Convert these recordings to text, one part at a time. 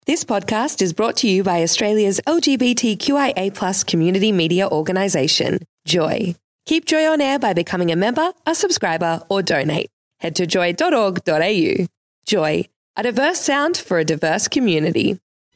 This podcast is brought to you by Australia's LGBTQIA+ community media organisation, Joy. Keep Joy on air by becoming a member, a subscriber, or donate. Head to joy.org.au. Joy, a diverse sound for a diverse community.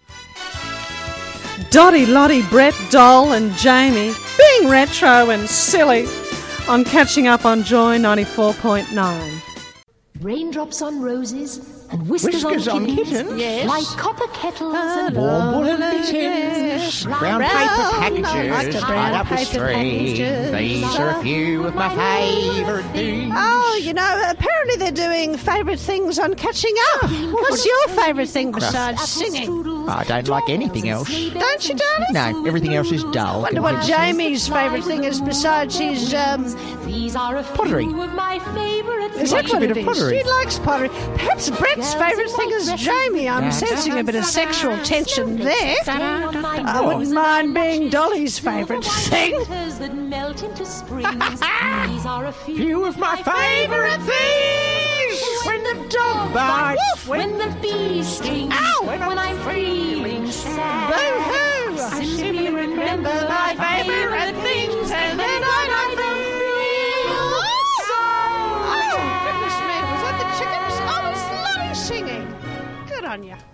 Dottie, Lottie, Brett, Doll and Jamie being retro and silly on Catching Up on Joy 94.9. Raindrops on roses and whiskers on kittens. Yes. Like copper kettles and warm woolen mittens, brown paper packages tied up with string. These are a few of my favourite things. Oh, you know, apparently they're doing favourite things on Catching Up. What's your favourite thing besides singing? I don't like anything else. Don't you, darling? No, everything else is dull. Wonder what Jamie's favourite thing is besides his these are a pottery. few of my favourite Is that things. what a bit it of is? pottery. She likes pottery. Perhaps Brett's favourite thing is Jamie. I'm sensing a bit of sexual tension there. I wouldn't mind being Dolly's favourite thing. That melt into springs. These are a Few of my favourite things. When the dog bites. when the bee stings. When I'm feeling sad. Boo-hoo! I Simply remember my favourite things, and then I feel Oh, goodness me, was that the chickens? I was loving singing. Good on you.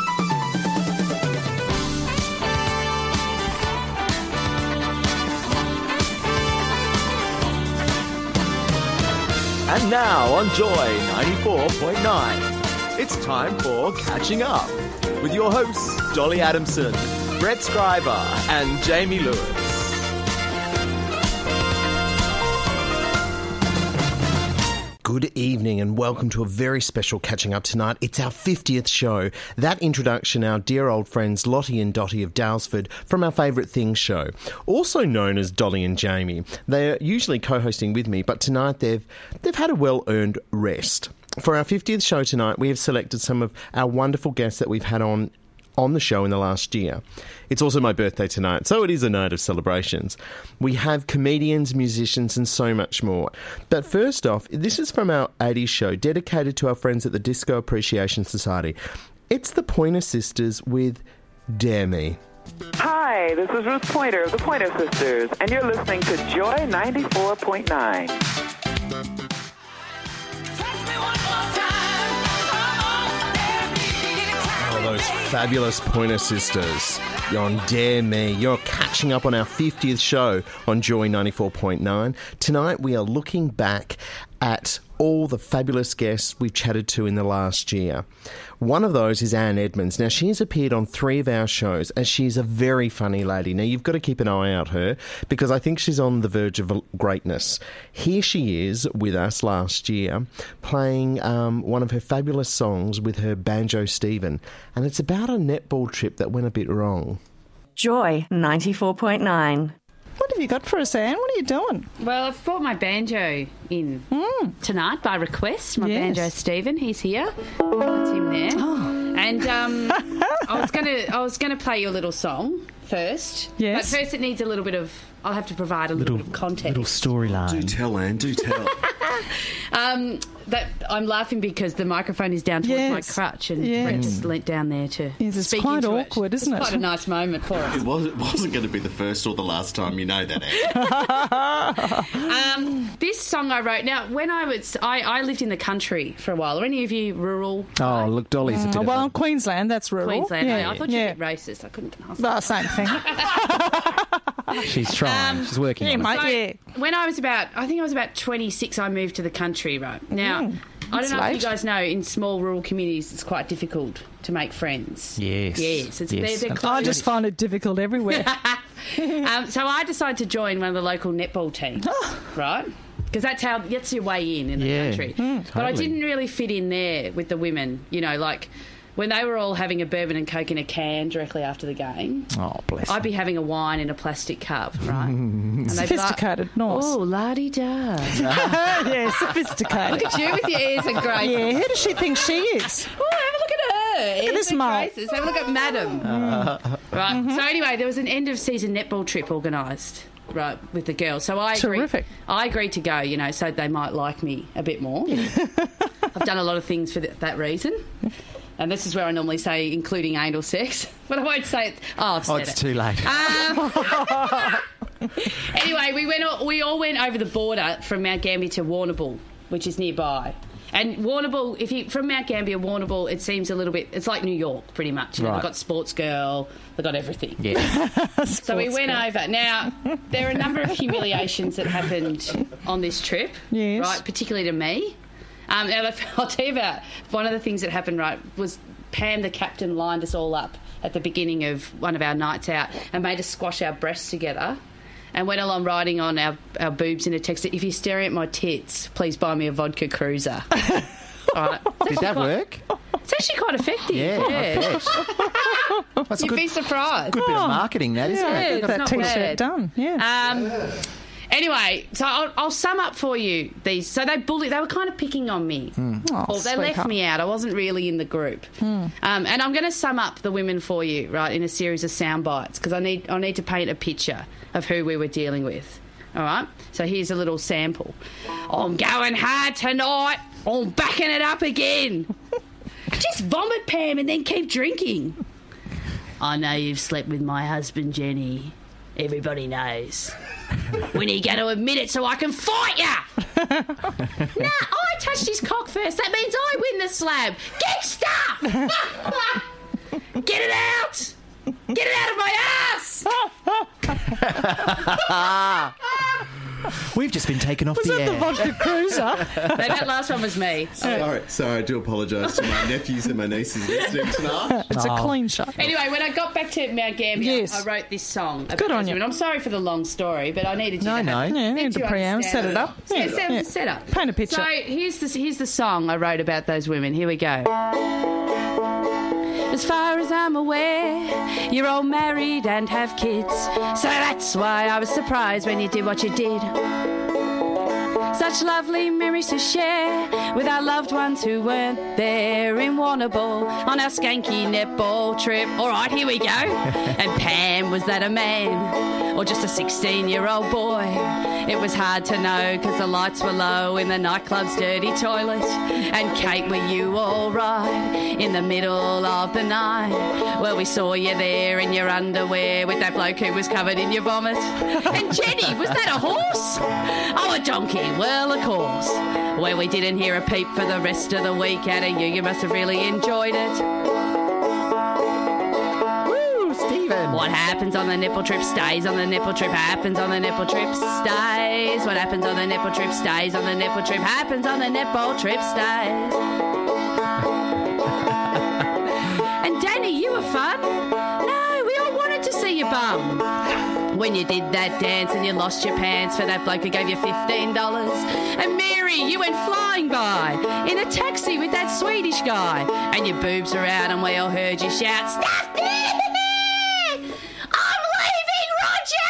And now on Joy 94.9, it's time for Catching Up with your hosts Dolly Adamson, Brett Scriber and Jamie Lewis. Good evening and welcome to a very special Catching Up tonight. It's our 50th show. That introduction, our dear old friends Lottie and Dottie of Daylesford from our Favourite Things show, also known as Dolly and Jamie. They are usually co-hosting with me, but tonight they've had a well-earned rest. For our 50th show tonight, we have selected some of our wonderful guests that we've had on the show in the last year. It's also my birthday tonight, so it is a night of celebrations. We have comedians, musicians, and so much more. But first off, this is from our 80s show, dedicated to our friends at the Disco Appreciation Society. It's the Pointer Sisters with Dare Me. Hi, this is Ruth Pointer of the Pointer Sisters, and you're listening to Joy 94.9. Those fabulous Pointer Sisters. You're on Dare Me. You're catching up on our 50th show on Joy 94.9. Tonight we are looking back at all the fabulous guests we've chatted to in the last year. One of those is Anne Edmonds. Now, she's appeared on 3 of our shows, and she's a very funny lady. Now, you've got to keep an eye out her, because I think she's on the verge of greatness. Here she is with us last year, playing one of her fabulous songs with her banjo Stephen, and it's about a netball trip that went a bit wrong. Joy 94.9. What have you got for us, Anne? What are you doing? Well, I've brought my banjo in tonight by request. My Yes. banjo Stephen, he's here. That's him there. Oh. And I was gonna play you a little song first. Yes. But first, it needs a little bit of. I'll have to provide a little bit of context. Little storyline. Do tell, Anne, do tell. That I'm laughing because the microphone is down towards my Yes. crutch, and Yes. Brett just leant down there to Yes, it's speak quite into awkward, it. isn't It's it? quite a nice moment for us. It wasn't going to be the first or the last time, you know that, Anne. This song I wrote. Now, when I lived in the country for a while. Are any of you rural? Oh, look, Dolly's a bit of Well, a... Queensland, that's rural. Queensland. Yeah, I thought you yeah. were a bit racist. I couldn't ask. Well, same thing. She's trying. She's working yeah, on it. mate, So, yeah. when I was about 26, I moved to the country, right? Now, I don't know late. if you guys know, in small rural communities, it's quite difficult to make friends. Yes. Yes. They're I closed. just find it difficult everywhere. So I decided to join one of the local netball teams, right? Because that's your way in the Yeah, country. But I totally. didn't really fit in there with the women, you know, like when they were all having a bourbon and Coke in a can directly after the game. Oh, bless I'd be having a wine in a plastic cup, right? And they'd be like, Sophisticated, nice. oh, la-di-da. Yeah, sophisticated. Look at you with your ears and graces. Yeah, who does she think she is? Oh, have a look at her. Look at this mole. Have a look at Madam. Right. So anyway, there was an end-of-season netball trip organised, right, with the girls. So I agreed. Terrific. I agreed to go, you know, so they might like me a bit more. I've done a lot of things for that reason. And this is where I normally say including anal sex, but I won't say it. Oh, I've said it's it. too late. Anyway, we all went over the border from Mount Gambier to Warrnambool, which is nearby. And Warrnambool, from Mount Gambier, Warrnambool, it seems a little bit... It's like New York, pretty much. You know, Right. They've got Sports Girl, they've got everything. Yeah. So we went over. Now, there are a number of humiliations that happened on this trip, Yes. right, particularly to me. Now, I'll tell you about one of the things that happened, right, was Pam, the captain, lined us all up at the beginning of one of our nights out and made us squash our breasts together and went along riding on our boobs in a text that, if you're staring at my tits, please buy me a vodka cruiser. All right. Did that work? It's actually quite effective. Yeah, I bet. That's a You'd be surprised. good bit of marketing, that, isn't Yeah, it? it's That not T-shirt bad. done, yeah. Anyway, so I'll sum up for you these. So they were kind of picking on me. Oh, Or they left sweetheart. me out. I wasn't really in the group. And I'm going to sum up the women for you, right, in a series of sound bites, because I need to paint a picture of who we were dealing with. All right? So here's a little sample. I'm going hard tonight. I'm backing it up again. Just vomit, Pam, and then keep drinking. I know you've slept with my husband, Jenny. Everybody knows. When are you going to admit it so I can fight ya? Nah, I touched his cock first. That means I win the slab. Get stuff! Get it out! Get it out of my ass! We've just been taken off Was the that air. the vodka cruiser? No, that last one was me. Sorry, I do apologise to my nephews and my nieces listening tonight. It's a clean shot. Anyway, when I got back to Mount Gambier, Yes. I wrote this song. Good on you. And I'm sorry for the long story, but I needed you No, to no. have, Yeah, need to the preamble, understand set it up. Yeah, Yeah. set up. Paint a picture. So here's the song I wrote about those women. Here we go. As far as I'm aware, you're all married and have kids. So that's why I was surprised when you did what you did. Such lovely memories to share with our loved ones who weren't there in Warrnambool on our skanky netball trip. All right, here we go. And Pam, was that a man or just a 16-year-old boy? It was hard to know because the lights were low in the nightclub's dirty toilet. And Kate, were you all right in the middle of the night? Well, we saw you there in your underwear with that bloke who was covered in your vomit. And Jenny, was that a horse? Oh, a donkey. Well, of course. Well, we didn't hear a peep for the rest of the week out of you. You must have really enjoyed it. Woo, Stephen. What happens on the nipple trip stays on the nipple trip, happens on the nipple trip, stays. What happens on the nipple trip stays on the nipple trip, happens on the netball trip, stays. And Danny, you were fun. No, we all wanted to see your bum. When you did that dance and you lost your pants for that bloke who gave you $15. And Mary, you went flying by in a taxi with that Swedish guy. And your boobs were out and we all heard you shout, "Stuff me! I'm leaving, Roger!"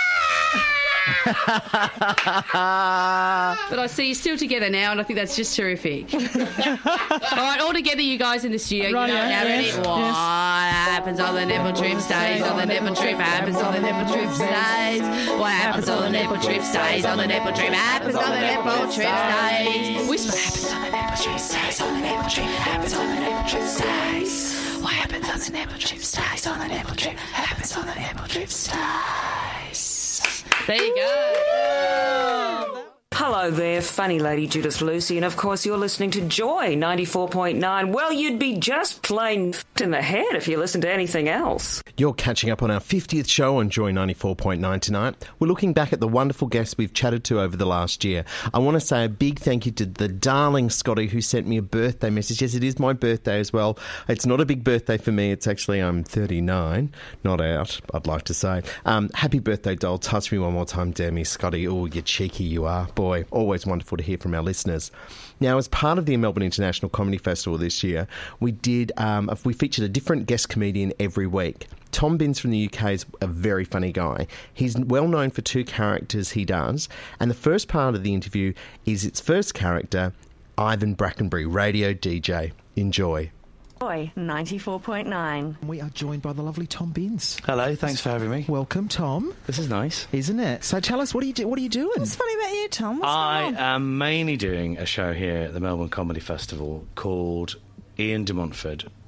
But I see you're still together now, and I think that's just terrific. All right, all together, you guys in the studio. Right, you know, now ready? yes, What happens on the nipple trip stays on the nipple trip, happens on the nipple trip stays. What happens on the nipple trip stays on the nipple trip, happens on the nipple trip stays. Whisper, happens on the nipple trip stays on the nipple trip, happens on the nipple trip stays. What happens on the nipple trip stays on the nipple trip, happens on the nipple trip stays. There you go. Hello there, funny lady Judith Lucy, and of course you're listening to Joy 94.9. Well, you'd be just plain in the head if you listened to anything else. You're catching up on our 50th show on Joy 94.9 tonight. We're looking back at the wonderful guests we've chatted to over the last year. I want to say a big thank you to the darling Scotty who sent me a birthday message. Yes, it is my birthday as well. It's not a big birthday for me. It's actually, I'm 39. Not out, I'd like to say. Happy birthday, doll. Touch me one more time, dare me, Scotty. Oh, you cheeky you are. Boy, always wonderful to hear from our listeners. Now, as part of the Melbourne International Comedy Festival this year, we featured a different guest comedian every week. Tom Binns from the UK is a very funny guy. He's well known for two characters he does, and the first part of the interview is its first character, Ivan Brackenbury, radio DJ. Enjoy. Joy 94.9. We are joined by the lovely Tom Binns. Hello, thanks for having me. Welcome, Tom. This is nice. Isn't it? So tell us, what are you doing? What's funny about you, Tom? What's I going on? am mainly doing a show here at the Melbourne Comedy Festival called Ian de Montfort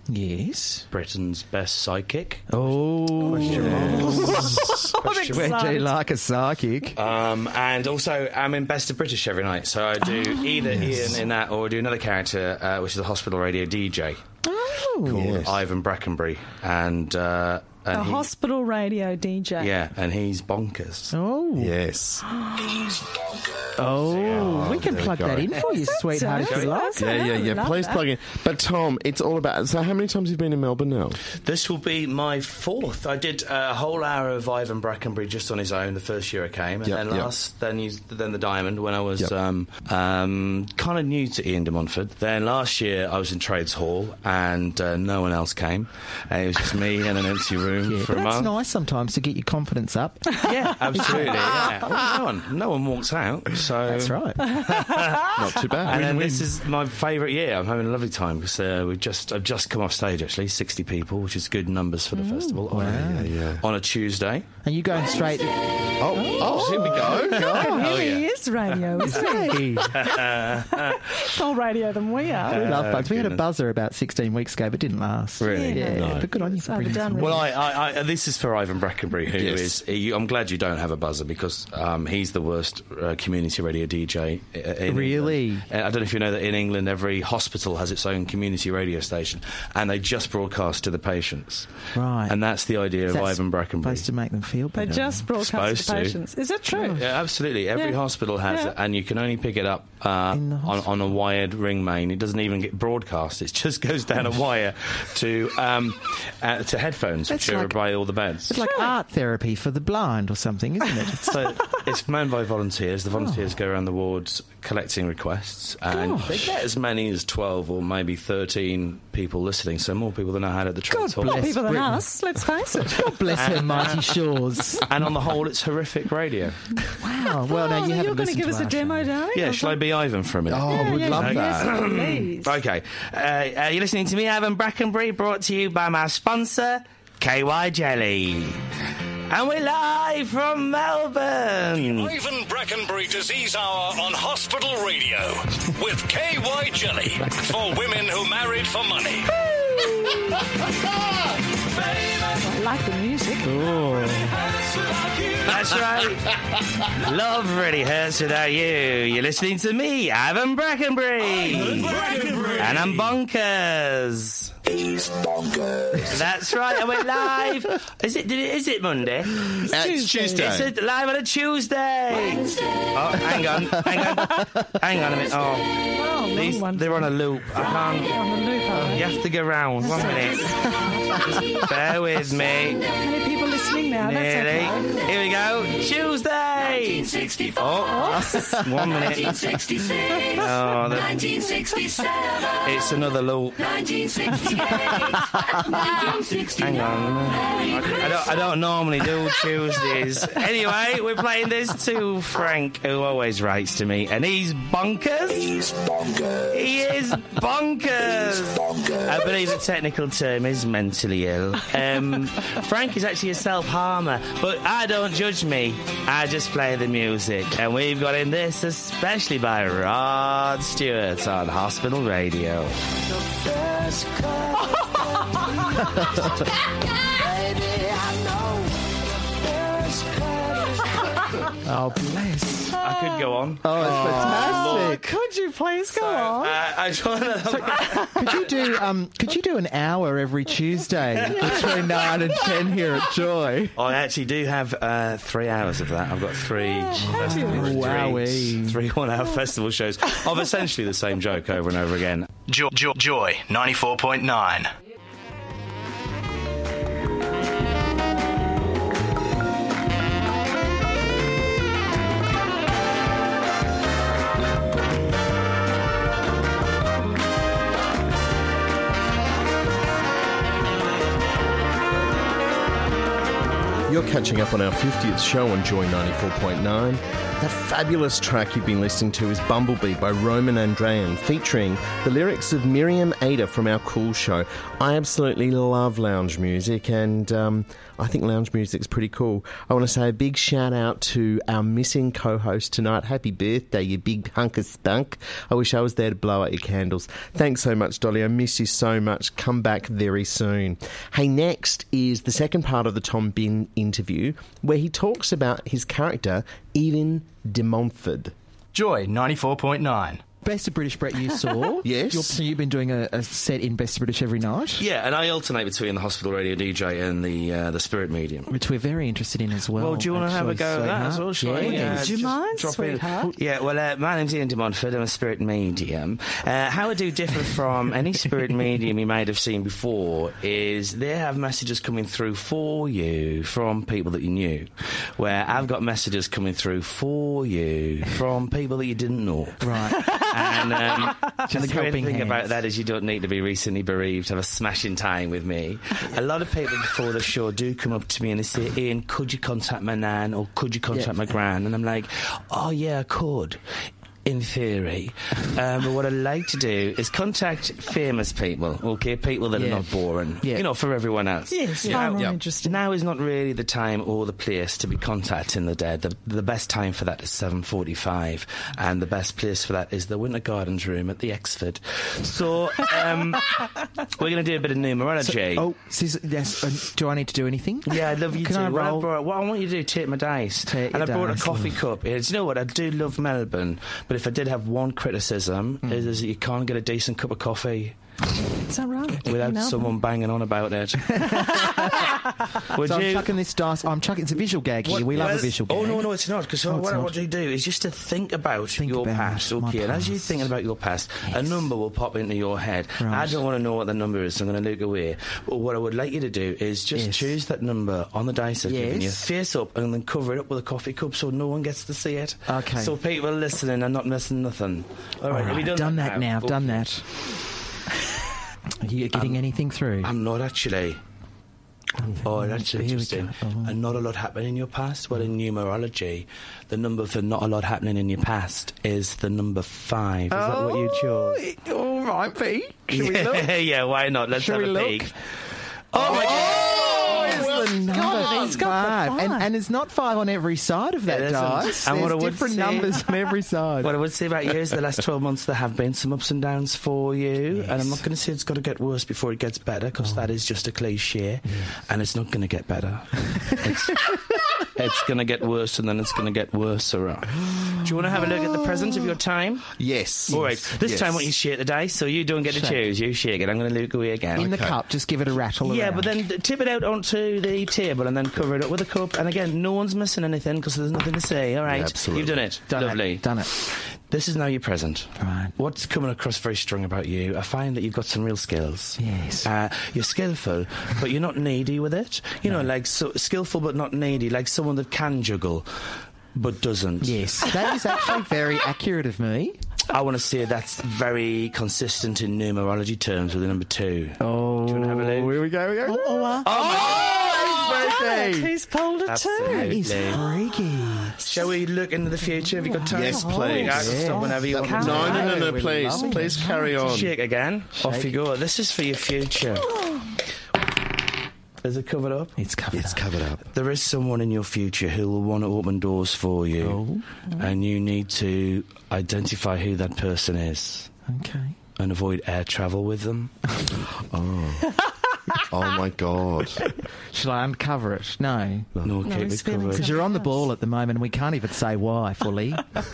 Yes. Britain's best psychic. Oh, yes. When do you like a psychic? And also, I'm in Best of British every night, so I do either Ian in that or I do another character, which is a hospital radio DJ called Ivan Brackenbury, and a hospital radio DJ. Yeah, and he's bonkers. Oh. Yes. He's bonkers. Oh, we can plug that in for you, sweetheart, if you like. Yeah. Please plug in. But, Tom, it's all about... So how many times have you been in Melbourne now? This will be my 4th. I did a whole hour of Ivan Brackenbury just on his own the first year I came, and then the Diamond when I was kind of new to Ian de Montfort. Then last year I was in Trades Hall, and no one else came. It was just me and an empty room for a month. That's nice sometimes to get your confidence up. Yeah, absolutely. Well, no one walks out, so... That's right. Not too bad. And then this is my favourite year. I'm having a lovely time because I've just come off stage, actually, 60 people, which is good numbers for the festival. On a Tuesday. And you going straight... Oh, here we go. He is radio, isn't he? More radio than we are. We love bugs. We had a buzzer about 16 weeks ago, but didn't last. Really? Yeah. No. But good on you for bringing some. Well, I this is for Ivan Brackenbury, who is... I'm glad you don't have a buzzer because he's the worst community radio DJ in Really? England. I don't know if you know that in England every hospital has its own community radio station and they just broadcast to the patients. Right. And that's the idea of Ivan Brackenbury. Supposed to make them feel better. They just broadcast to patients. Is that true? Yeah, absolutely. Every hospital has it, and you can only pick it up on a wired ring main. It doesn't even get broadcast. It just goes down a wire to headphones, which are by all the beds. It's like art therapy for the blind or something, isn't it? So it's manned by volunteers. The volunteers go around the wards collecting requests, and they get as many as 12 or maybe 13 people listening, so more people than I had at the Trades Hall. More people than us, let's face it. God bless her mighty shores. And on the whole, it's horrific radio. Wow. Well, now you haven't you're going to give us a demo, darling? Yeah, shall I be Ivan for a minute? Oh, we'd love that. Yes, please. Okay. You're listening to me, Ivan Brackenbury, brought to you by my sponsor, KY Jelly. And we're live from Melbourne. Ivan Brackenbury Disease Hour on Hospital Radio with KY Jelly for women who married for money. I like the music. That's right. Love really hurts without you. You're listening to me, Ivan Brackenbury. And I'm bonkers. He's bonkers. That's right, and we're live. Is it Monday? It's Tuesday. It's live on a Tuesday. Oh, hang on a minute. They're on a loop. I can't. On the loop, You have to go round. 1 minute. Just bear with me. Many people listening now. Nearly. That's okay. Here we go. Tuesday. 1964. Oh, 1 minute. 1966. Oh, 1967. it's another loop. 1968. 1969. Hang on. I don't normally do Tuesdays. Anyway, we're playing this to Frank, who always writes to me, and he's bonkers. He's bonkers. He is bonkers. He's bonkers. I believe the technical term is mentally ill. Frank is actually a self-harmer, but I don't judge me. I just play the music, and we've got in this especially by Rod Stewart on Hospital Radio. Oh, bless. I could go on. Oh, it's fantastic. Could you please go on? I Could you do an hour every Tuesday between 9 and 10 here at Joy? I actually do have 3 hours of that. I've got three Wowee. 3 1-hour festival shows of essentially the same joke over and over again. Joy 94.9. You're catching up on our 50th show on Joy 94.9. The fabulous track you've been listening to is Bumblebee by Roman Andrean, featuring the lyrics of Miriam Ada from our Cool Show. I absolutely love lounge music, and I think lounge music's pretty cool. I want to say a big shout out to our missing co-host tonight. Happy birthday, you big hunk of spunk. I wish I was there to blow out your candles. Thanks so much, Dolly. I miss you so much. Come back very soon. Hey, next is the second part of the Tom Bin interview, where he talks about his character, Ian de Montfort. Joy 94.9. Best of British, Brett, you saw. Yes. You've been doing a set in Best of British every night. Yeah, and I alternate between the hospital radio DJ and the spirit medium. Which we're very interested in as well. Well, do you want to have a go at that as well, shall we? Do you mind, sweetheart? Yeah, well, my name's Ian de Montfort. I'm a spirit medium. How I do differ from any spirit medium you might have seen before is they have messages coming through for you from people that you knew, where I've got messages coming through for you from people that you didn't know. Right. And the great thing about that is you don't need to be recently bereaved to have a smashing time with me. A lot of people before the show do come up to me and they say, Ian, could you contact my nan or could you contact my gran? And I'm like, oh yeah, I could. In theory. But what I like to do is contact famous people, okay? People that are not boring, you know, for everyone else. Yes, far more interesting. Now is not really the time or the place to be contacting the dead. The best time for that is 7:45, and the best place for that is the Winter Gardens room at the Exford. So, we're going to do a bit of numerology. Do I need to do anything? Yeah, I'd love you Can to. I roll? What I want you to do, take my dice. I brought a coffee cup. Do you know what? I do love Melbourne, but if I did have one criticism, is that you can't get a decent cup of coffee Is that right? without someone banging on about it. I'm chucking this dice. It's a visual gag here. We love a visual gag. Oh, no, it's not. Because what I want you to do is just to think about your past. Okay, and as you're thinking about your past, a number will pop into your head. Right. I don't want to know what the number is, so I'm going to look away. But what I would like you to do is just choose that number on the dice I've given you, face up, and then cover it up with a coffee cup so no one gets to see it. Okay. So people listening are not missing nothing. All right, have you done that now? I've done that. Are you getting anything through? I'm not actually. Oh, that's interesting. And not a lot happening in your past? Well, in numerology, the number for not a lot happening in your past is the number 5. Is that what you chose? All right, Pete. Shall we look? Yeah, why not? Let's have a peek. Oh, my God! It's the number He's got 5. the 5. And it's not 5 on every side of that dice. And There's different numbers on every side. What I would say about you is the last 12 months there have been some ups and downs for you. And I'm not going to say it's got to get worse before it gets better, because that is just a cliche. And it's not going to get better. It's going to get worse, and then it's going to get worse. Do you want to have a look at the present of your time? Yes. All right. This time I want you to shake the dice, so you don't get to choose. You shake it. I'm going to look away again. In the cup, just give it a rattle around. Yeah, but then tip it out onto the table and then cover it up with a cup. And again, no one's missing anything because there's nothing to say. All right. Yeah, absolutely. You've done it. Lovely. Done it. This is now your present. Right. What's coming across very strong about you, I find that you've got some real skills. Yes. You're skillful, but you're not needy with it. You know, like skillful but not needy, like someone that can juggle but doesn't. Yes. That is actually very accurate of me. I want to say that's very consistent in numerology terms with the number 2. Oh. Do you want to have a look? Here we go. He's pulled a 2. That is freaky. Shall we look into the future? Have you got time? Yes, please. Stop whenever you want. No, please. Please carry on. Shake again. Off you go. This is for your future. Is it covered up? It's covered up. There is someone in your future who will want to open doors for you. And you need to identify who that person is. Okay. And avoid air travel with them. Oh my God. Shall I uncover it? No. No, keep it covered. Because you're on the ball at the moment and we can't even say why fully.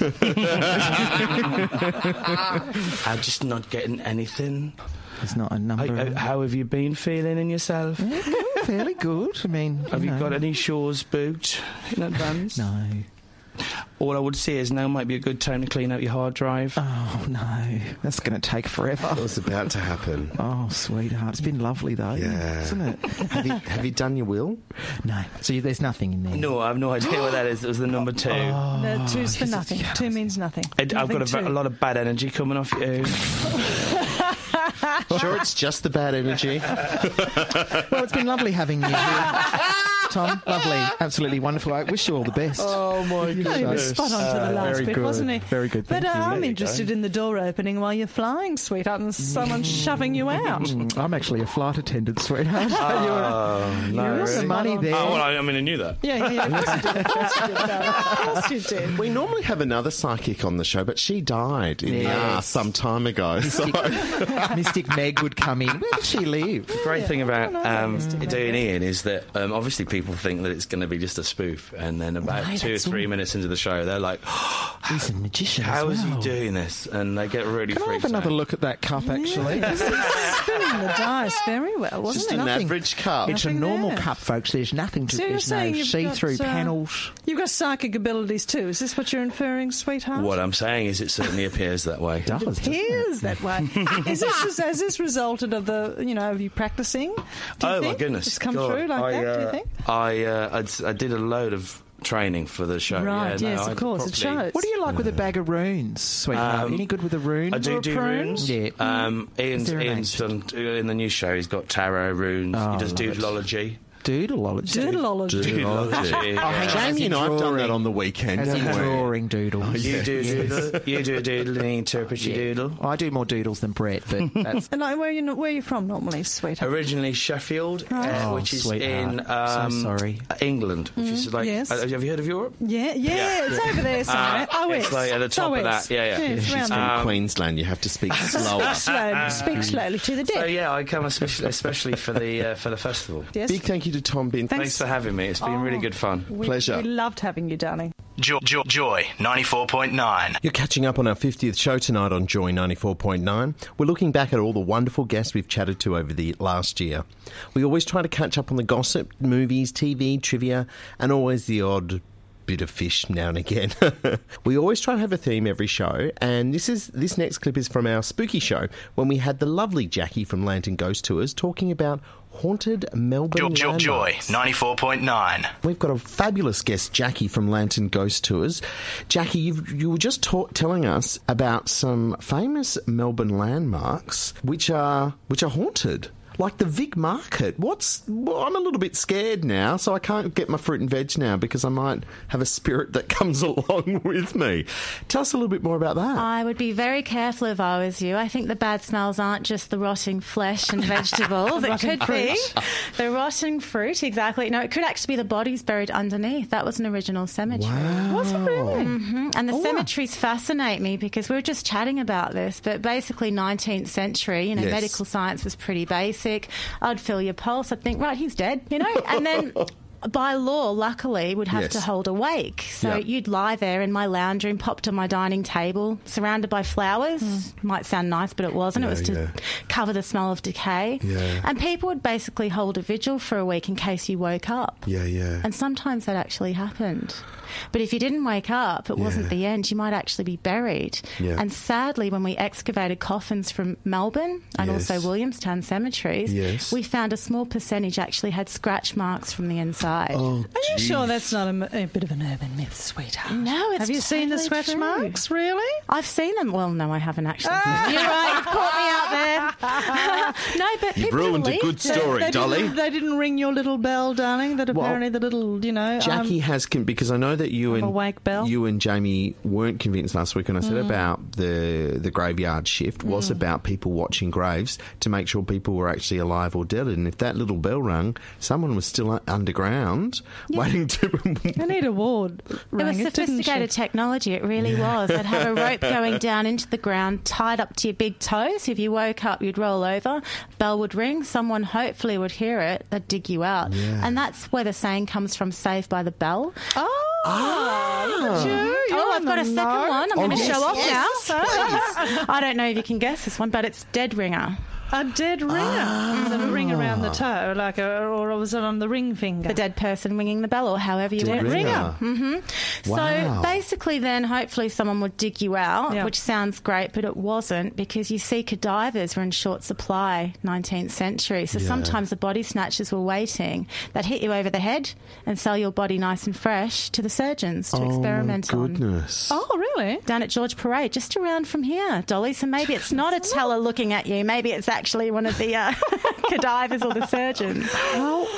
I'm just not getting anything. There's not a number. How have you been feeling in yourself? Fairly good. I mean, have you got any shows booked in advance? No. All I would say is now might be a good time to clean out your hard drive. Oh, no. That's going to take forever. What's about to happen? Oh, sweetheart. It's been lovely, though. Yeah. Isn't it? Have you done your will? No. So there's nothing in there? No, I have no idea what that is. It was the number 2. No, 2's for nothing. 2 means nothing. I've got a lot of bad energy coming off you. Sure, it's just the bad energy. Well, it's been lovely having you here Tom. Lovely. Absolutely wonderful. I wish you all the best. Oh, my He was goodness. spot on to the last very bit, good. wasn't he? Very good. But Thank you. I'm interested in the door opening while you're flying, sweetheart, and someone shoving you out. I'm actually a flight attendant, sweetheart. Oh, no. You're the money there. Oh, well, I mean, I knew that. Yeah. Of course you did, darling. Of course you did. We normally have another psychic on the show, but she died in the arse some time ago. So. Mystic Meg would come in. Where did she live? The great thing about doing Ian is that obviously people think that it's going to be just a spoof, and then about 2 or 3 minutes into the show, they're like, He's a magician. how as is well. he doing this? And they get really Can I have freaked another out. look at that cup, actually? He's spinning the dice very well, wasn't Just it? an Nothing. average cup. It's a Nothing normal there. cup, folks. There's nothing to. So you're There's no saying you've see-through got, panels. You've got psychic abilities too. Is this what you're inferring, sweetheart? What I'm saying is it certainly appears that way. It does. doesn't it? Appears that way. Has this resulted of of you practicing? Do you Oh, my think? goodness. It's come God. through like that, do you think? I did a load of training for the show. Right, yeah, yes, no, of course, it properly- shows. What do you like with a bag of runes, sweetheart? Any good with the runes? I do runes. Yeah. Ian's there an Ian's done in the new show. He's got tarot runes. Oh, he does I love it. doodleology. Doodleology. Doodleology. Jamie and I have done that on the weekend, As in haven't we? drawing doodles. You do doodle. You do a doodle and he interprets your doodle. I do more doodles than Brett, but that's... And where are you from normally, sweetheart? Originally Sheffield, Oh, which is sweetheart. in So sorry. England, which is like. yes. Have you heard of Europe? Yeah, it's over there somewhere. It's like at the top of that. Yeah. It's She's around from there. Queensland. You have to speak slower. Speak slowly to the So deaf. yeah, I come especially for the festival. Yes. Big thank you to Tom Bin. Thanks for having me. It's been really good fun. Pleasure. We loved having you, darling. Joy 94.9. You're catching up on our 50th show tonight on Joy 94.9. We're looking back at all the wonderful guests we've chatted to over the last year. We always try to catch up on the gossip, movies, TV, trivia, and always the odd bit of fish now and again. We always try to have a theme every show, and this next clip is from our spooky show when we had the lovely Jackie from Lantern Ghost Tours talking about haunted Melbourne Joy landmarks. 94.9. We've got a fabulous guest, Jackie from Lantern Ghost Tours. Jackie, you were just telling us about some famous Melbourne landmarks which are haunted. Like the Vic Market. I'm a little bit scared now, so I can't get my fruit and veg now because I might have a spirit that comes along with me. Tell us a little bit more about that. I would be very careful if I was you. I think the bad smells aren't just the rotting flesh and vegetables. It could be the rotting fruit, exactly. No, it could actually be the bodies buried underneath. That was an original cemetery. Wow. Was it really? Mm-hmm. And the cemeteries fascinate me because we were just chatting about this, but basically 19th century, Yes. medical science was pretty basic. I'd feel your pulse. I'd think, right, he's dead, and then by law, luckily, would have Yes. to hold a wake. So Yeah. you'd lie there in my lounge room, popped on my dining table, surrounded by flowers. Might sound nice, but it wasn't. Yeah, It was to cover the smell of decay. Yeah. And people would basically hold a vigil for a week in case you woke up. Yeah. And sometimes that actually happened. But if you didn't wake up, it wasn't the end. You might actually be buried. Yeah. And sadly, when we excavated coffins from Melbourne and Yes. also Williamstown cemeteries, Yes. we found a small percentage actually had scratch marks from the inside. Oh, Are you sure that's not a bit of an urban myth, sweetheart? No, it's Have you seen the totally scratch true. marks, really? I've seen them. Well, no, I haven't actually. You're right. You've caught me out there. No, but You've people ruined a believed good it. story, Dolly. They didn't ring your little bell, darling, that apparently the little, Jackie has, because I know that you I'm a wake bell. you and Jamie weren't convinced last week when I said about the graveyard shift was about people watching graves to make sure people were actually alive or dead. And if that little bell rang, someone was still underground waiting to... Anita Ward It rang was it, didn't sophisticated she? technology. It really was. They'd have a rope going down into the ground, tied up to your big toes. If you woke up, you'd roll over. Bell would ring. Someone hopefully would hear it. They'd dig you out. Yeah. And that's where the saying comes from, saved by the bell. Oh, look at you. Oh, I've got a second one. I'm going to show off now. I don't know if you can guess this one, but it's dead ringer. A dead ringer. Is it a ring around the toe, or was it on the ring finger? The dead person ringing the bell, or however you Dead want to ringer. Mm-hmm. Wow. So basically then hopefully someone would dig you out, Yeah. which sounds great, but it wasn't, because you see cadavers were in short supply 19th century. So sometimes the body snatchers were waiting. They'd hit you over the head and sell your body nice and fresh to the surgeons to experiment on. goodness. Oh, really? Down at George Parade, just around from here, Dolly. So maybe it's not a teller looking at you. Maybe it's actually one of the cadavers or the surgeons. Oh my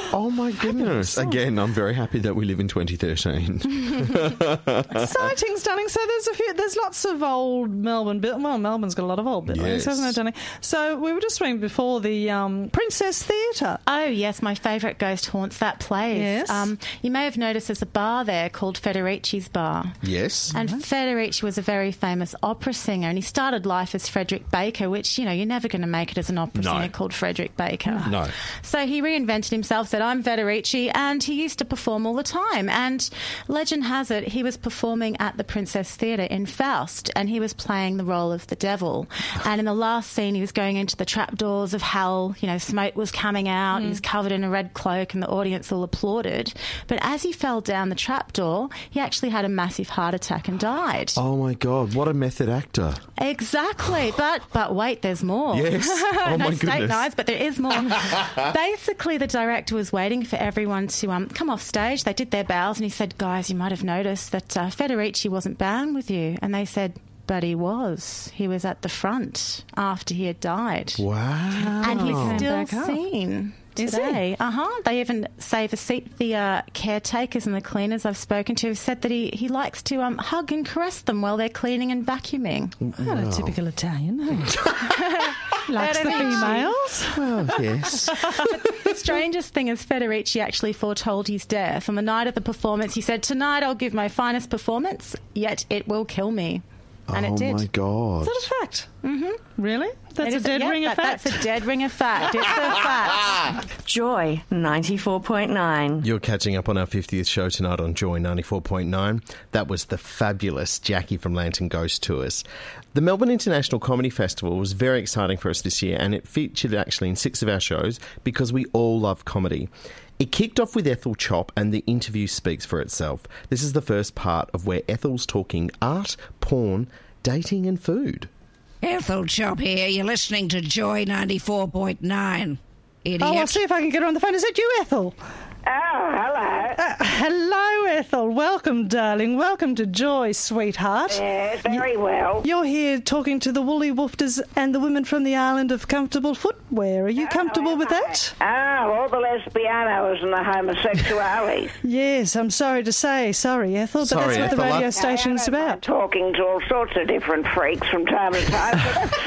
my goodness. Again, I'm very happy that we live in 2013. Exciting, Stunning. So there's lots of old Melbourne buildings. Well, Melbourne's got a lot of old buildings, hasn't it, Stunning? So we were just saying before the Princess Theatre. Oh, yes, my favourite ghost haunts that place. Yes. You may have noticed there's a bar there called Federici's Bar. Yes. And Federici was a very famous opera singer, and he started life as Frederick Baker, which, you're never going to make it as an opera singer called Frederick Baker. No. So he reinvented himself, said, I'm Federici, and he used to perform all the time. And legend has it, he was performing at the Princess Theatre in Faust, and he was playing the role of the devil. And in the last scene, he was going into the trapdoors of hell, smoke was coming out, he was covered in a red cloak, and the audience all applauded. But as he fell down the trapdoor, he actually had a massive heart attack and died. Oh, my God, what a method actor. Exactly, but wait, there's more. Yes. Oh, no my steak goodness. knives, but there is more. Basically, the director was waiting for everyone to come off stage. They did their bows, and he said, guys, you might have noticed that Federici wasn't bowing with you. And they said, but he was. He was at the front after he had died. Wow. And he's still back up. seen today. They even save a seat. The caretakers and the cleaners I've spoken to have said that he likes to hug and caress them while they're cleaning and vacuuming. What a typical Italian. Likes the females. Well, yes. The strangest thing is Federici actually foretold his death. On the night of the performance, he said, tonight I'll give my finest performance, yet it will kill me. And it did. Oh, my God. Is that a fact? Mm-hmm. Really? That's a dead ring of fact? That's a dead ring of fact. It's a fact. Joy 94.9. You're catching up on our 50th show tonight on Joy 94.9. That was the fabulous Jackie from Lantern Ghost Tours. The Melbourne International Comedy Festival was very exciting for us this year, and it featured actually in 6 of our shows because we all love comedy. It kicked off with Ethel Chop, and the interview speaks for itself. This is the first part of where Ethel's talking art, porn, dating and food. Ethel Chop here. You're listening to Joy 94.9. Idiot. Oh, I'll see if I can get her on the phone. Is it you, Ethel? Oh, hello. Hello, Ethel. Welcome, darling. Welcome to Joy, sweetheart. Yes, very well. You're here talking to the Woolly Wolfters and the women from the island of comfortable footwear. Are you comfortable with that? Oh, all the lesbianos and the homosexuals. Yes, I'm sorry to say. Sorry, Ethel, but Sorry, that's what the Ethel, radio station's about. Talking to all sorts of different freaks from time to time.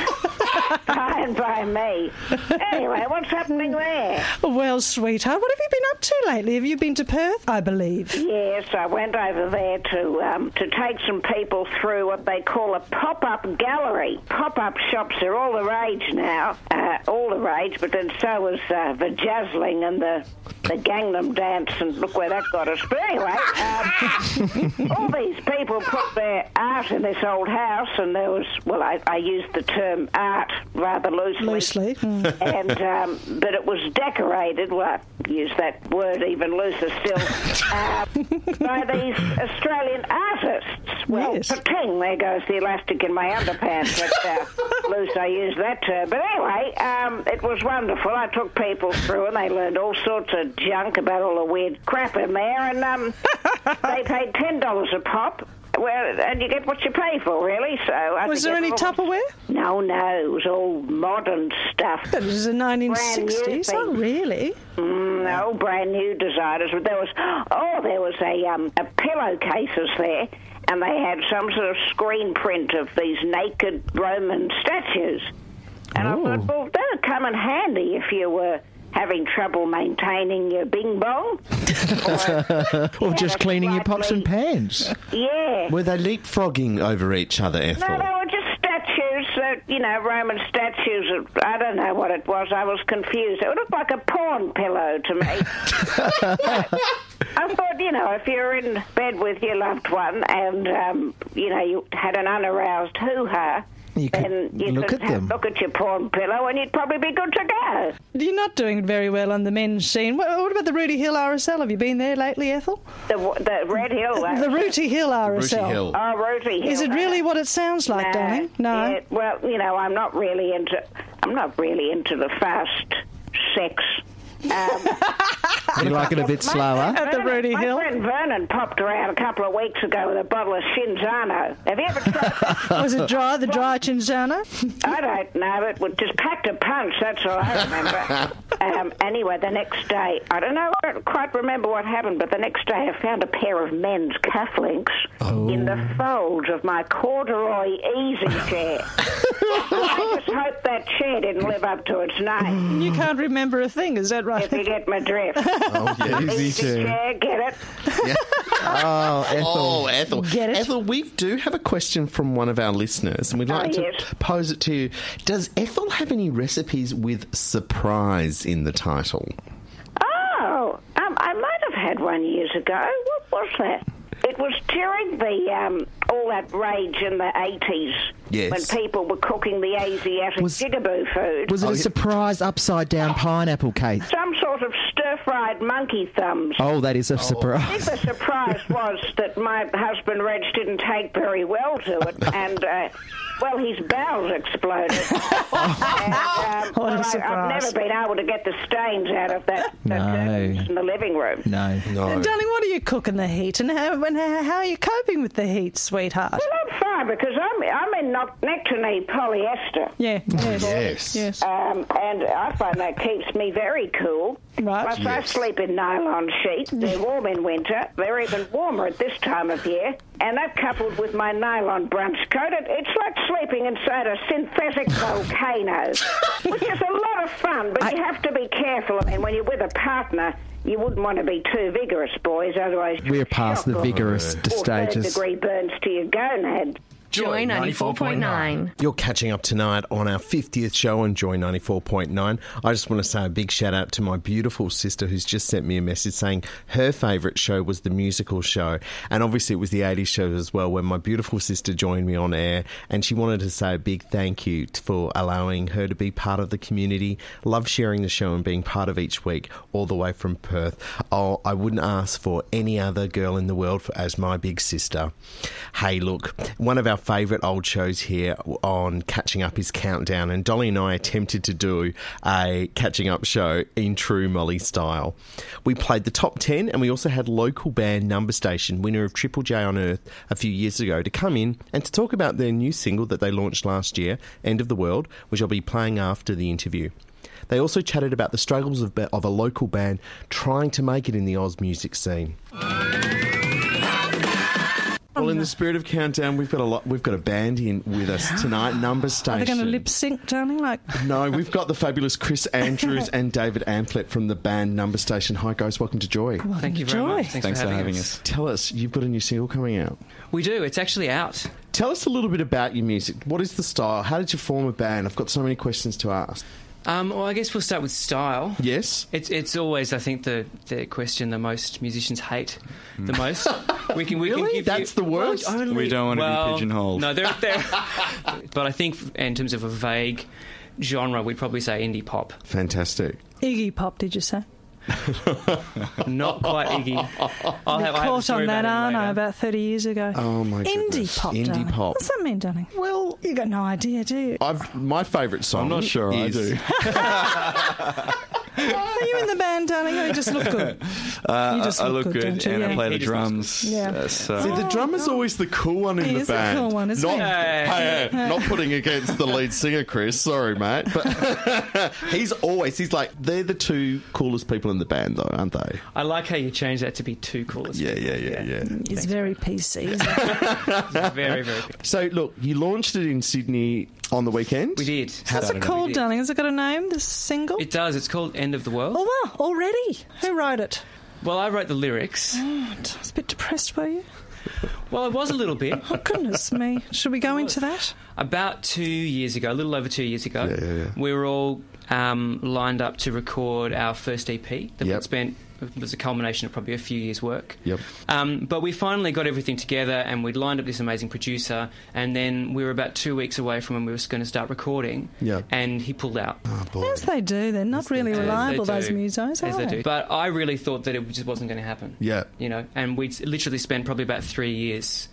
Fine by me. Anyway, what's happening there? Well, sweetheart, what have you been up to lately? Have you been to Perth, I believe? Yes, I went over there to take some people through what they call a pop-up gallery. Pop-up shops are all the rage now. All the rage, but then so was the jazzling and the Gangnam Dance, and look where that got us. But anyway, all these people put their art in this old house, and there was, well, I used the term art rather loosely. And but it was decorated, well, I use that word even looser still, by these Australian artists. Well, Yes. pa-ting, there goes the elastic in my underpants. But loose, I use that term. But anyway, it was wonderful. I took people through, and they learned all sorts of junk about all the weird crap in there, and they paid $10 a pop. Well, and you get what you pay for, really. So Was there any Tupperware? No, it was all modern stuff. But it was the 1960s. Oh, really? No, brand new designers. But there was a pillowcases there, and they had some sort of screen print of these naked Roman statues. And I thought, well, that would come in handy if you were having trouble maintaining your bing bong. Or just cleaning your pots and pans. Yeah. Were they leapfrogging over each other, Ethel? No, they were just statues, Roman statues. I don't know what it was. I was confused. It looked like a porn pillow to me. I thought, if you're in bed with your loved one and, you had an unaroused hoo-ha, then you could look at your porn pillow and you'd probably be good to go. You're not doing very well on the men's scene. What about the Rooty Hill RSL? Have you been there lately, Ethel? The Red Hill? The Rooty Hill RSL. Rooty Hill. Oh, Rooty Hill. Is it really what it sounds like, darling? No. Yeah, well, I'm not really into the fast sex. You like it a bit slower? At the Rudy Hill. My friend Vernon popped around a couple of weeks ago with a bottle of Cinzano. Have you ever tried? Was it dry? The dry Cinzano? I don't know. It was just packed a punch. That's all I remember. Anyway, the next day, I don't know. I don't quite remember what happened, but the next day I found a pair of men's cufflinks in the folds of my corduroy easy chair. I just hope that chair didn't live up to its name. You can't remember a thing, is that right? If you get my drift. Oh, yeah. Easy chair, get it? Yeah. Oh, Ethel. Oh, Ethel. Get it? Ethel, we do have a question from one of our listeners, and we'd like to pose it to you. Does Ethel have any recipes with surprise in the title? Oh, I might have had one years ago. What was that? It was during the all that rage in the 80s, Yes. when people were cooking the Asiatic jigaboo food. Was it a surprise upside-down pineapple cake? Some sort of stir-fried monkey thumbs. Oh, that is a I think surprise. the surprise was that my husband Reg didn't take very well to it, and well, his bowels exploded. And, What a I've surprise. never been able to get the stains out of that in the living room. No. Darling, what are you cooking the heat, and how are you coping with the heat, sweetheart? Well, I'm fine because I'm in Nectarine polyester. Yeah. Yes. And I find that keeps me very cool. Right. Plus, I sleep in nylon sheets. They're warm in winter. They're even warmer at this time of year. And that coupled with my nylon brunch coat, it's like sleeping inside a synthetic volcano, which is a lot of fun, but you have to be careful. I mean, when you're with a partner, you wouldn't want to be too vigorous, boys, otherwise We're past the vigorous stages. third-degree burns to your gonad. Joy 94.9. You're catching up tonight on our 50th show on Joy 94.9. I just want to say a big shout out to my beautiful sister who's just sent me a message saying her favourite show was the musical show. And obviously it was the 80s show as well, when my beautiful sister joined me on air, and she wanted to say a big thank you for allowing her to be part of the community. Love sharing the show and being part of each week all the way from Perth. Oh, I wouldn't ask for any other girl in the world as my big sister. Hey, look, one of our favourite old shows here on Catching Up is Countdown, and Dolly and I attempted to do a Catching Up show in true Molly style. We played the top 10, and we also had local band Number Station, winner of Triple J on Earth a few years ago, to come in and to talk about their new single that they launched last year, End of the World, which I'll be playing after the interview. They also chatted about the struggles of a local band trying to make it in the Oz music scene. Well, in the spirit of Countdown, we've got a band in with us tonight, Number Station. Are they going to lip sync, darling? No, we've got the fabulous Chris Andrews and David Amplet from the band Number Station. Hi, guys. Welcome to Joy. Thank you very much. Thanks for having us. Tell us, you've got a new single coming out. We do. It's actually out. Tell us a little bit about your music. What is the style? How did you form a band? I've got so many questions to ask. Well, I guess we'll start with style. Yes. It's always, I think, the question the most musicians hate the most. We can Really? give That's the worst? Well, We don't want to be well, pigeonholed. No, they're but I think in terms of a vague genre, we'd probably say indie pop. Fantastic. Iggy Pop, did you say? Not quite Iggy. I have a Caught story on that, about aren't it I, later. about 30 years ago? Oh, my goodness. Indie pop, Indie darling. pop. What's that mean, darling? Well, you got no idea, do you? My favourite song I'm not sure I is... do. Are you in the band, darling? You just look good. You just I look good, don't you? and I Yeah. play the drums. Yeah. So. See, the drummer's always the cool one in He the is the band. cool one, isn't not, he? Hey, not putting against the lead singer, Chris. Sorry, mate. But he's like, they're the two coolest people in the band, though, aren't they? I like how you changed that to be too cool. Yeah. It's very PC, isn't it? Very, very. So, look, you launched it in Sydney on the weekend. We did. What's it called, darling? Has it got a name, this single? It does. It's called End of the World. Oh, wow, already? Who wrote it? Well, I wrote the lyrics. I was a bit depressed, were you? Well, I was a little bit. Oh, goodness me. Should we go into that? About 2 years ago, a little over 2 years ago, we were all lined up to record our first EP that we'd spent. It was a culmination of probably a few years' work. Yep. But we finally got everything together, and we'd lined up this amazing producer, and then we were about 2 weeks away from when we were going to start recording, and he pulled out. Oh, boy. As they do. They're not really reliable, They those do. musos, As are they they? do. But I really thought that it just wasn't going to happen. Yeah. You know, and we'd literally spent probably about 3 years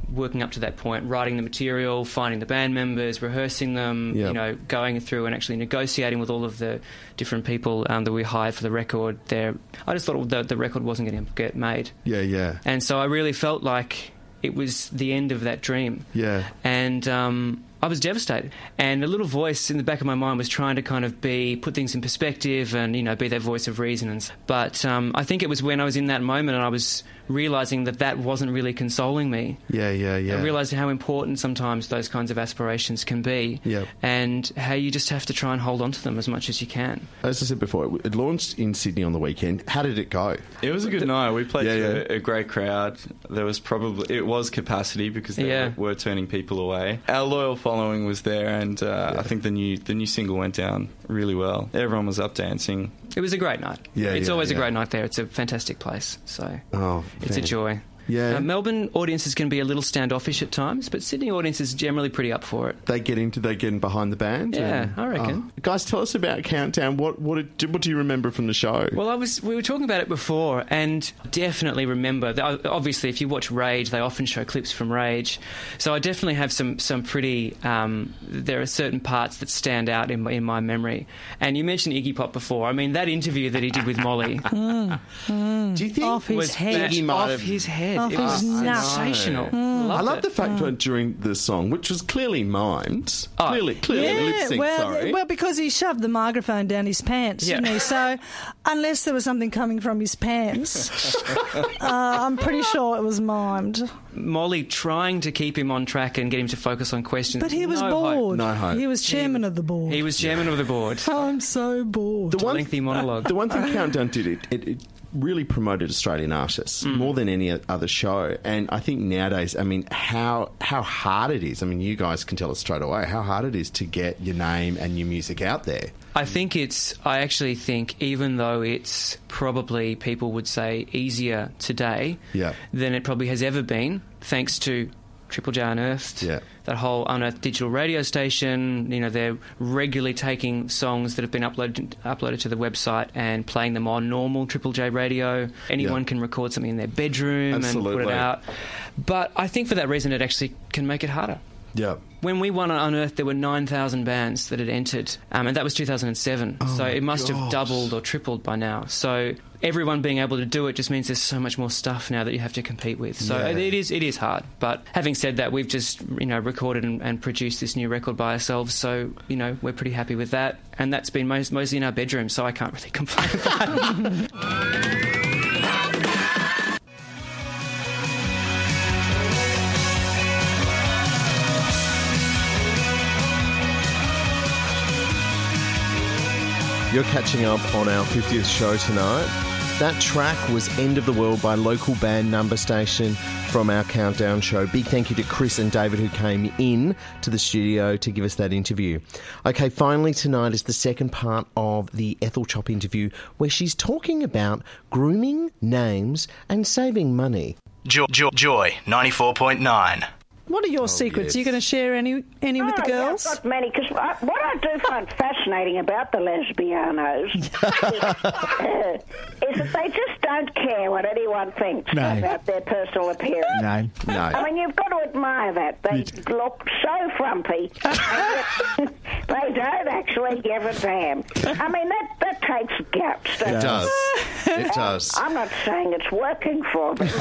working up to that point, writing the material, finding the band members, rehearsing them, going through and actually negotiating with all of the different people that we hired for the record there. I just thought the record wasn't going to get made. Yeah. And so I really felt like it was the end of that dream. Yeah. And I was devastated. And a little voice in the back of my mind was trying to kind of put things in perspective and, be that voice of reason. But I think it was when I was in that moment and I was realising that wasn't really consoling me. Yeah. I realised how important sometimes those kinds of aspirations can be. Yeah. And how you just have to try and hold on to them as much as you can. As I said before, it launched in Sydney on the weekend. How did it go? It was a good night. We played to a great crowd. There was it was capacity because there were turning people away. Our loyal following was there, and I think the new single went down really well. Everyone was up dancing. It was a great night. It's always a great night there. It's a fantastic place. So it's a joy. Yeah. Melbourne audiences can be a little standoffish at times, but Sydney audiences are generally pretty up for it. They get behind the band? Yeah, I reckon. Guys, tell us about Countdown. What do you remember from the show? Well, we were talking about it before, and definitely remember. Obviously, if you watch Rage, they often show clips from Rage. So I definitely have some pretty. There are certain parts that stand out in my memory. And you mentioned Iggy Pop before. I mean, that interview that he did with Molly. Do you think off his head? Off his head. Off it was his nut. sensational. I love the fact that during the song, which was clearly mimed, clearly lip sync. Well, because he shoved the microphone down his pants, didn't he? So, unless there was something coming from his pants, I'm pretty sure it was mimed. Molly trying to keep him on track and get him to focus on questions. But he was bored. No hope. He was chairman of the board. He was chairman of the board. I'm so bored. Lengthy monologue. The one thing Countdown did, it really promoted Australian artists more than any other show. And I think nowadays, I mean, how hard it is. I mean, you guys can tell us straight away how hard it is to get your name and your music out there. I actually think even though it's probably, people would say, easier today than it probably has ever been, thanks to Triple J Unearthed, that whole Unearthed digital radio station. They're regularly taking songs that have been uploaded to the website and playing them on normal Triple J radio. Anyone can record something in their bedroom and put it out. But I think for that reason it actually can make it harder. Yeah. When we won on Unearthed, there were 9,000 bands that had entered, and that was 2007. So it must have doubled or tripled by now. So everyone being able to do it just means there's so much more stuff now that you have to compete with. So it is hard. But having said that, we've just recorded and produced this new record by ourselves. So we're pretty happy with that, and that's been mostly in our bedroom. So I can't really complain about it. You're catching up on our 50th show tonight. That track was End of the World by local band Number Station from our Countdown show. Big thank you to Chris and David who came in to the studio to give us that interview. Okay, finally tonight is the second part of the Ethel Chop interview where she's talking about grooming, names and saving money. Joy 94.9. What are your secrets? Are you going to share any with the girls? Yeah, I've got many, because what I do find fascinating about the lesbianos is that they just don't care what anyone thinks about their personal appearance. No. I mean, you've got to admire that. They look so frumpy. They don't actually give a damn. I mean, that takes guts. It does. It does. I'm not saying it's working for them.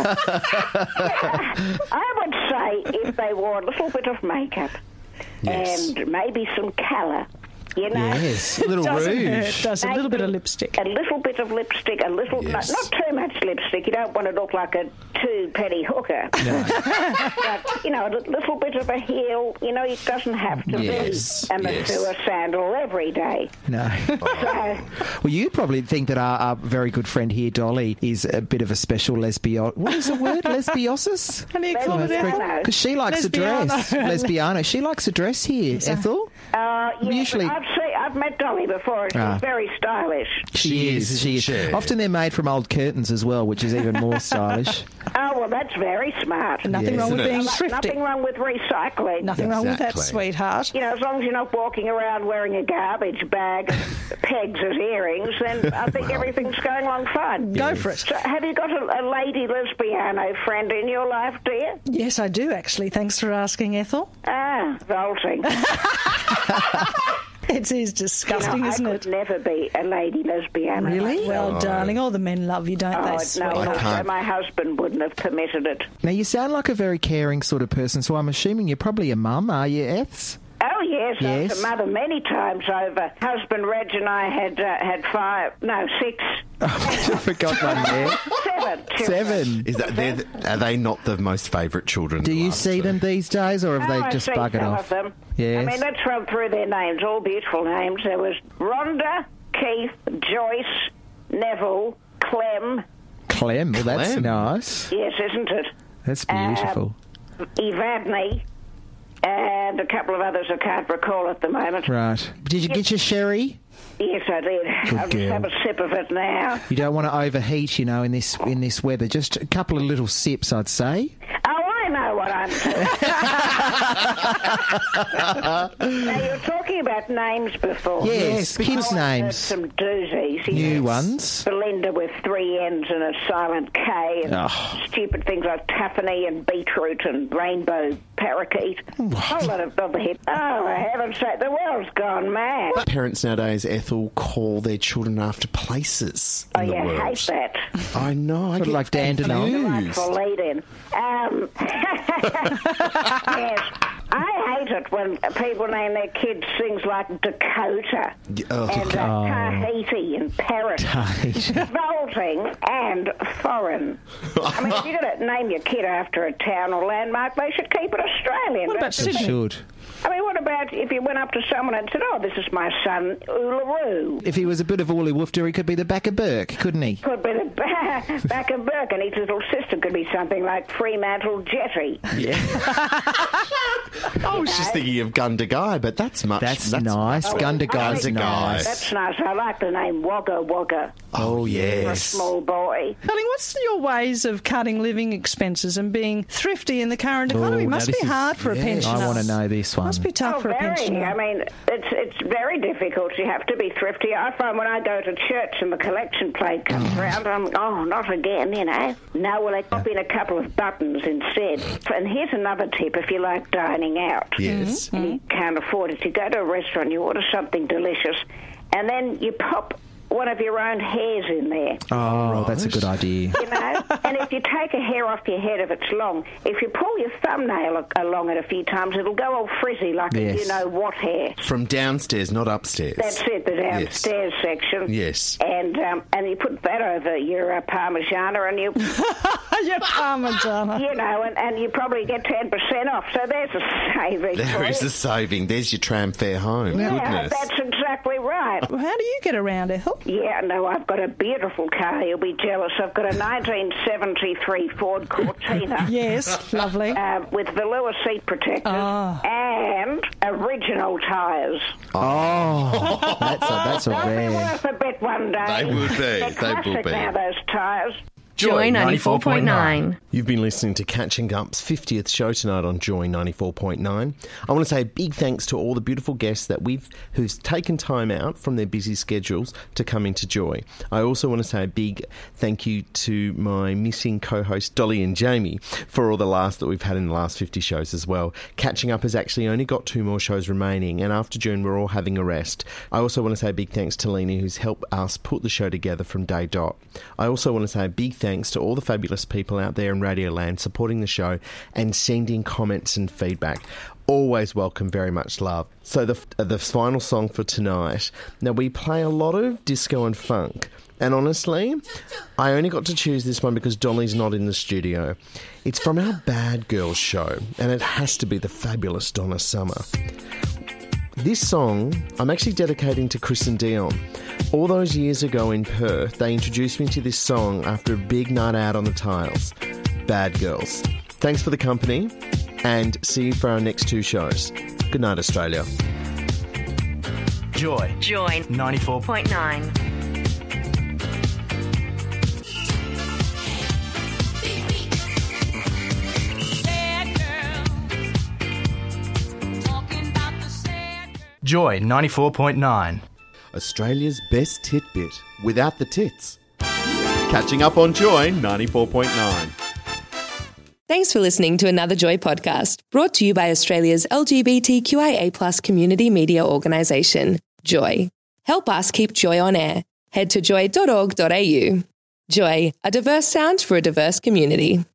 I would say if they wore a little bit of makeup and maybe some colour, Yes, a little rouge. Does a little bit of lipstick. A little bit of lipstick, not too much lipstick. You don't want to look like a two-penny hooker. No. But, a little bit of a heel, it doesn't have to be a Massua sandal every day. No. So, well, you'd probably think that our very good friend here, Dolly, is a bit of a special lesbian. What is the word? Lesbiosis? How do you call it, Ethel? Because she likes a dress. Lesbiano. She likes a dress here, Ethel. Usually... I've met Dolly before. She's very stylish. She is. Often they're made from old curtains as well, which is even more stylish. Oh, well, that's very smart. Nothing wrong with being thrifty. Nothing wrong with recycling. Nothing wrong with that, sweetheart. You know, as long as you're not walking around wearing a garbage bag and pegs as earrings, then I think everything's going along fine. Go for it. So have you got a lady lesbiano friend in your life, dear? Yes, I do, actually. Thanks for asking, Ethel. Ah, vaulting. It is disgusting, isn't it? I could never be a lady lesbian. Really? Well, darling, all the men love you, don't they? No, my husband wouldn't have permitted it. Now, you sound like a very caring sort of person, so I'm assuming you're probably a mum, are you, Eths? Oh, yes. I was a mother many times over. Husband Reg and I had 6. I forgot one there. 7. Is that are they not the most favourite children? Do you see them these days, or have they just buggered off? Of them. Yes. I mean, let's run through their names, all beautiful names. There was Rhonda, Keith, Joyce, Neville, Clem. Clem? Well, that's nice. Yes, isn't it? That's beautiful. Evadne. And a couple of others I can't recall at the moment. Right. Did you get your sherry? Yes, I did. I'll just have a sip of it now. You don't want to overheat, you know, in this weather. Just a couple of little sips, I'd say. Oh, I know what I'm doing. Now, you were talking about names before. Yes, kids' names. Some doozies. New ones. Belinda with 3 N's and a silent K. And stupid things like Taffany and beetroot and rainbow parakeet. A whole lot of the hip. Oh, for heaven's sake, the world's gone mad. Parents nowadays, Ethel, call their children after places in the world. I hate that. I know. I get like Dandenong. Delightful lead-in. Yes. I hate it when people name their kids things like Dakota and Tahiti and Paris. Revolting and foreign. I mean, if you're going to name your kid after a town or landmark, they should keep it Australian. What about Sydney? Should. I mean, what about if you went up to someone and said, "Oh, this is my son, Uluru"? If he was a bit of Uli Woofter, he could be the back of Burke, couldn't he? Could be the back of Burke, and his little sister could be something like Fremantle Jetty. Yeah. I was just thinking of Gundagai, but that's nice. Gundagai's nice. That's nice. I like the name Wagga Wagga. Oh, yes. For a small boy. Darling, what's your ways of cutting living expenses and being thrifty in the current economy? Must be hard for a pensioner. I want to know this one. Must be tough for a pensioner. I mean, it's very difficult. You have to be thrifty. I find when I go to church and the collection plate comes round, I'm, not again, you know. No, well, they pop in a couple of buttons instead. And here's another tip if you like dining out. Yes. And you can't afford it. You go to a restaurant, you order something delicious, and then you pop one of your own hairs in there. Oh, that's a good idea. You know, and if you take a hair off your head if it's long, if you pull your thumbnail along it a few times, it'll go all frizzy like a you-know-what hair. From downstairs, not upstairs. That's it, the downstairs section. Yes. And you put that over your Parmigiana and you... your Parmigiana. You know, and you probably get 10% off, so there's a saving. There is a saving. There's your tram fare home. Yeah, Goodness. that's exactly right. How do you get around, Ethel? Yeah, no, I've got a beautiful car. You'll be jealous. I've got a 1973 Ford Cortina. Yes, lovely. With velour seat protectors and original tyres. Oh, that's a rare. They'll be worth a bit one day. They would be. They're classic now, those tyres. Joy 94.9. You've been listening to Catching Up's 50th show tonight on Joy 94.9. I want to say a big thanks to all the beautiful guests who've taken time out from their busy schedules to come into Joy. I also want to say a big thank you to my missing co-hosts Dolly and Jamie for all the laughs that we've had in the last 50 shows as well. Catching Up has actually only got 2 more shows remaining, and after June we're all having a rest. I also want to say a big thanks to Lena, who's helped us put the show together from day dot. I also want to say a big thanks to all the fabulous people out there in Radioland supporting the show and sending comments and feedback. Always welcome, very much love. So the final song for tonight. Now, we play a lot of disco and funk, and honestly, I only got to choose this one because Dolly's not in the studio. It's from our Bad Girls show, and it has to be the fabulous Donna Summer. This song I'm actually dedicating to Chris and Dion. All those years ago in Perth, they introduced me to this song after a big night out on the tiles. Bad Girls. Thanks for the company, and see you for our next 2 shows. Good night, Australia. Joy 94.9. Joy 94.9. Australia's best titbit without the tits. Catching up on Joy 94.9. Thanks for listening to another Joy podcast, brought to you by Australia's LGBTQIA+ community media organisation, Joy. Help us keep Joy on air. Head to joy.org.au. Joy, a diverse sound for a diverse community.